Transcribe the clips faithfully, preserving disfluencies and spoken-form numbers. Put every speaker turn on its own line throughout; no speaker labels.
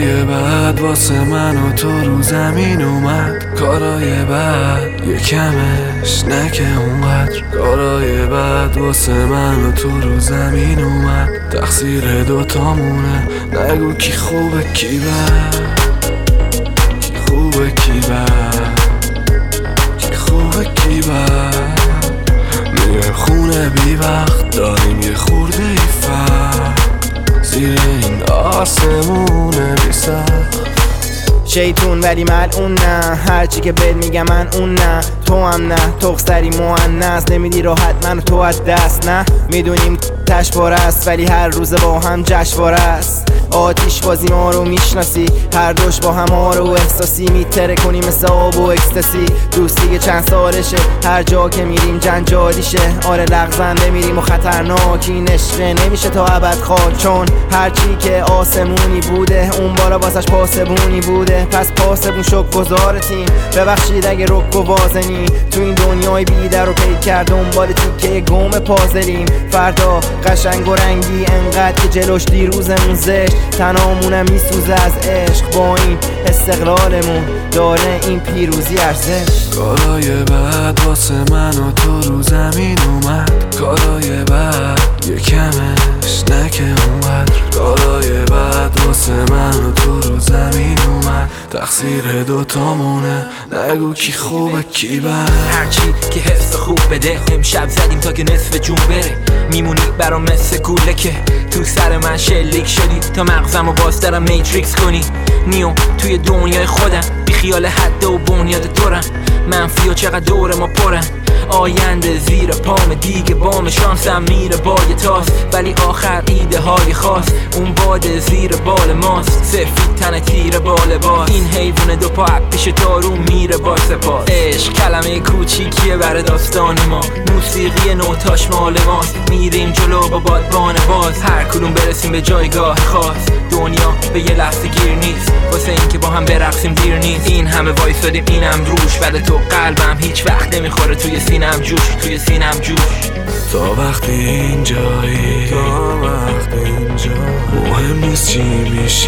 کارای بعد واسه من و تو رو زمین اومد. کارای بعد یه کمش نکه اونقدر. کارای بعد واسه من و تو رو زمین اومد. تقصیر دوتامونه، نگو کی خوبه کی بد، کی خوبه کی بد، کی خوبه کی بد. میرم خونه بی وقت، داریم یه خورده ای فرق زیر این آسمونه بی سخت.
شیطون ولی ملعون نه، هرچی که بهت میگم من اون نه. تو هم نه، تخصری مؤنث، نمیدی راحت منو تو از دست. نه میدونیم تشوار است ولی هر روز با هم جشنواره است. آتیش بازی ما رو میشناسی، هر دوش با هم ها رو احساسی میتره کنی مثل آب و اکستاسی. دوستی چند سالشه، هر جا که میریم جنجالیشه. آره لغزنده میریم و خطرناک، این عشقه نمیشه تا ابد خاک. چون هرچی که آسمونی بوده اون بالا واسش پاسبونی بوده. پس پاسبون شک گذار تیم، ببخشید اگه رک و وازنی. تو این دنیای بیدر و پید کرد دنبال تیکه گم پازلیم. فردا قشنگ و رنگی انقدر که جلوش دیروزمون زشت. تنامونم میسوزه از عشق، با این استقلالمون داره این پیروزی ارزش.
کارای بعد واسه من و تو رو زمین اومد. کارای بعد یه کمش نکه اونقدر. کارای بعد واسه من و تو رو زمین اومد. تقصیر دوتامونه، نگو کی خوبه کی بد.
هرچی که حس خوب بده، امشب زدیم تا که نصف جون بره. میمونی برام مثل کوله که تو سر من شلیک شدی، تا مغزم و باز دارم میتریکس کنی. نیو توی دنیای خودم، بی خیال حد و بنیاد دورم. منفی و چقدر دور ما پرن، آینده زیر پام دیگه بام شانسم میره با یه تاس. ولی آخر ایده های خاص، اون باد زیر بال ماست. سفید تن تیر بال باز، این حیوان دو پا پیش دارو میره با سپاس. عشق کلمه کوچیکیه بر داستان ما، موسیقی نوتاش مال ماست. میریم جلو با بادبان باز، هر کدوم برسیم به جایگاه خاص. دنیا به یه لحظه گیر نیست، واسه این که با هم برقصیم دیر نیست. این همه وایسادیم اینم روش، ولی تو قلبم هیچ وقت نمیخوره توی سینم جوش، توی سینم جوش.
تا وقتی اینجایی، تا وقتی اینجایی، مهم نیست چی میشه،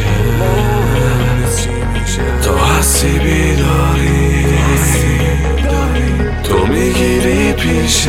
تا هستی بیداری. تو میگیری پیشه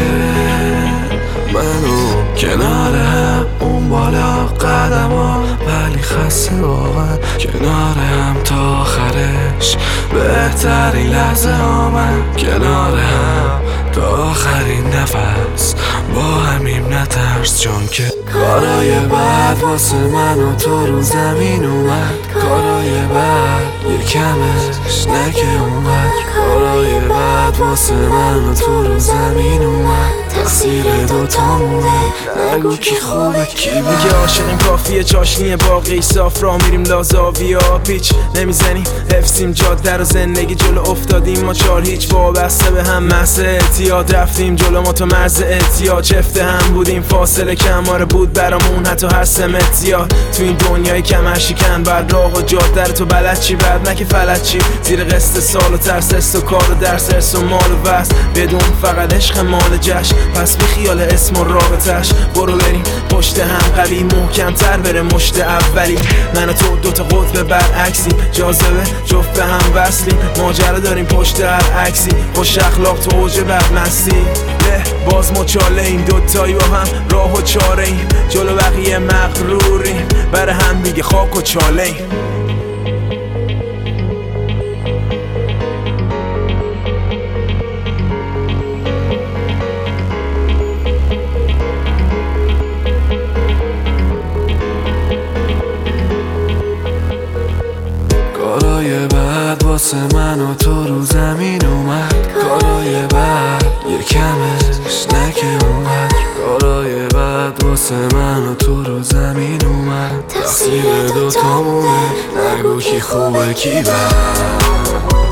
منو کنار هم، اون بالا قدم ها ولی خسته واقعا. کنار هم تا آخرش بهترین لحظه ها، من کنار هم تا آخرین نفس با همیم نترس. چون که کارای بعد واسه من و تو رو زمین اومد. کارای بعد یه کمش نکه اومد. کارای بعد واسه من و تو رو زمین اومد. تقصیر دوتامونه، نگو کی خوبه کی بد.
میگه عاشقیم کافیه چاشنی باقی صاف، را میریم لازاویا پیچ نمیزنیم. حفظیم جاده رو زندگی جلو افتادیم ما چار هیچ. وابسته به هم محض اعتیاد، رفتیم جلو ما تو مرز اعتیاد. چفته هم بودیم فاصله کماره بود برامون حتی هر سمت زیاد. تو این دنیای کمر شکن بعد راه و جاده رو تو بلد چی، بعد نه که فلج چی. زیر قسط سال و ترس است و کار و درس ارس و مال و وست، بدون فقط عشق مال جشن. پس بی خیال اسم و رابطش، برو بریم پشت هم قوی محکم تر بره مشت اولی. من و تو دوتا قطب برعکسی، جاذبه جفت به هم وصلیم. ماجرا داریم پشت هر عکسی، خوش اخلاق تو اوج بدمستی. له باز مچاله این دوتایی با هم راه و چاره ایم. جلو بقیه مغروریم، بر هم دیگه خاک و چاله ایم.
کارای بعد واسه من و تو رو زمین اومد. کارای بعد یه کمش نکه اومد. کارای بعد واسه من و تو رو زمین اومد. تقصیر دوتامونه، نگو کی خوبه کی بد.